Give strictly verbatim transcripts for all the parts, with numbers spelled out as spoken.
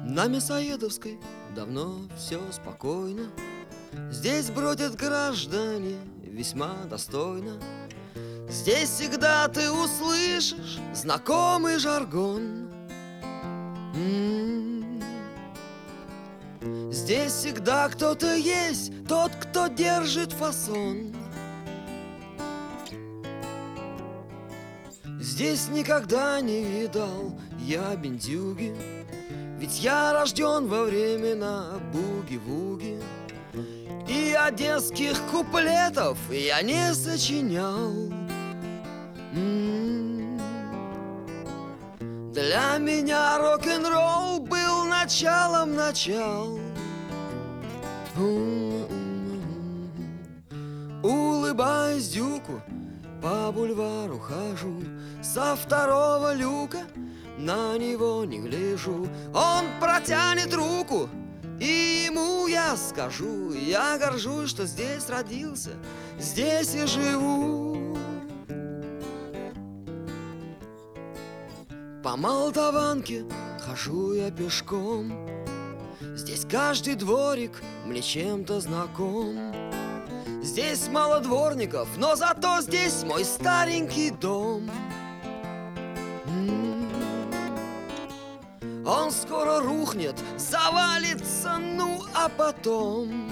На Мясоедовской давно все спокойно. Здесь бродят граждане весьма достойно. Здесь всегда ты услышишь знакомый жаргон. М-м-м. Здесь всегда кто-то есть, тот, кто держит фасон. Здесь никогда не видал я бендюги, ведь я рожден во времена буги-вуги. И одесских куплетов я не сочинял. М-м-м. Для меня рок-н-ролл был началом начал. М-м-м. Улыбаясь дюку, по бульвару хожу, со второго люка на него не гляжу. Он протянет руку, и ему я скажу: я горжусь, что здесь родился, здесь и живу. По Молдаванке хожу я пешком. Здесь каждый дворик мне чем-то знаком. Здесь мало дворников, но зато здесь мой старенький дом. М-м-м. Он скоро рухнет, завалится, ну а потом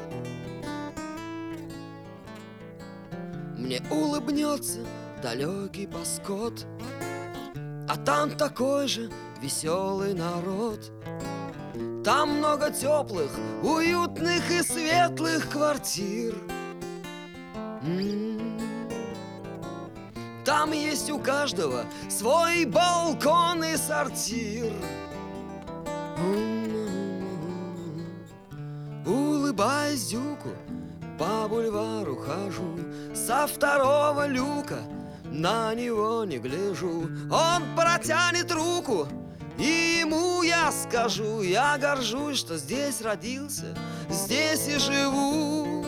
мне улыбнется далекий Паскот, а там такой же веселый народ. Там много теплых, уютных и светлых квартир. М-м-м. Там есть у каждого свой балкон и сортир. М-м-м. Улыбаясь дюку, по бульвару хожу, со второго люка на него не гляжу. Он протянет руку, и ему я скажу: я горжусь, что здесь родился, здесь и живу.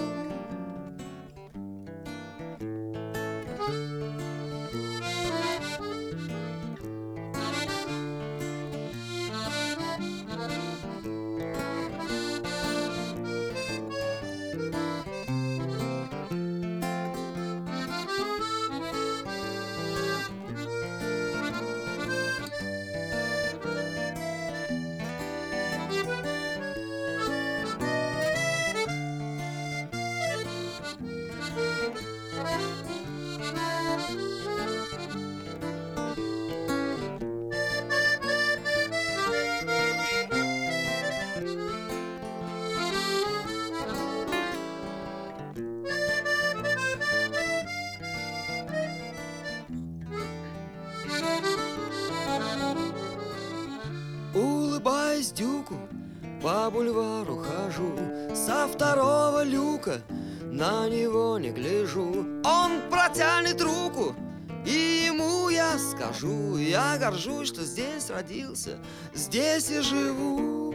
Улыбаясь дюку, по бульвару хожу, со второго люка на него не гляжу. Он протянет руку, и ему я скажу: я горжусь, что здесь родился, здесь и живу.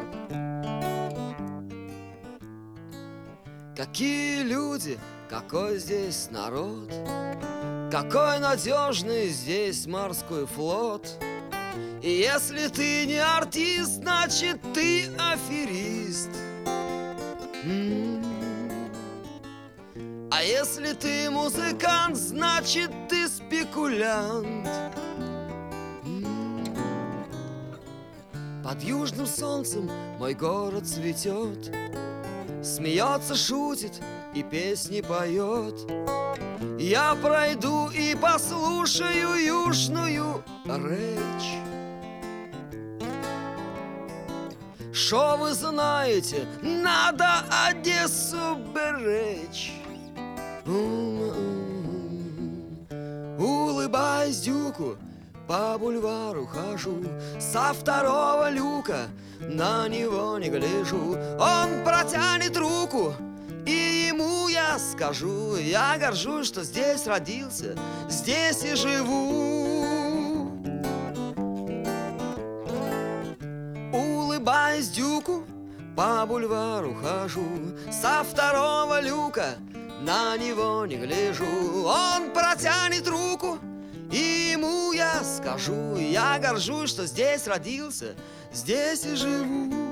Какие люди, какой здесь народ, какой надежный здесь морской флот. И если ты не артист, значит ты аферист. М-м-м. А если ты музыкант, значит ты спекулянт. М-м-м. Под южным солнцем мой город цветет, смеется, шутит и песни поет. Я пройду и послушаю южную речь. Шо вы знаете, надо Одессу беречь. М-м-м. Улыбаясь дюку, по бульвару хожу, со второго люка на него не гляжу. Он протянет руку, и ему я скажу: я горжусь, что здесь родился, здесь и живу. Улыбаясь дюку, по бульвару хожу, со второго люка на него не гляжу. Он протянет руку, и ему я скажу, я горжусь, что здесь родился, здесь и живу.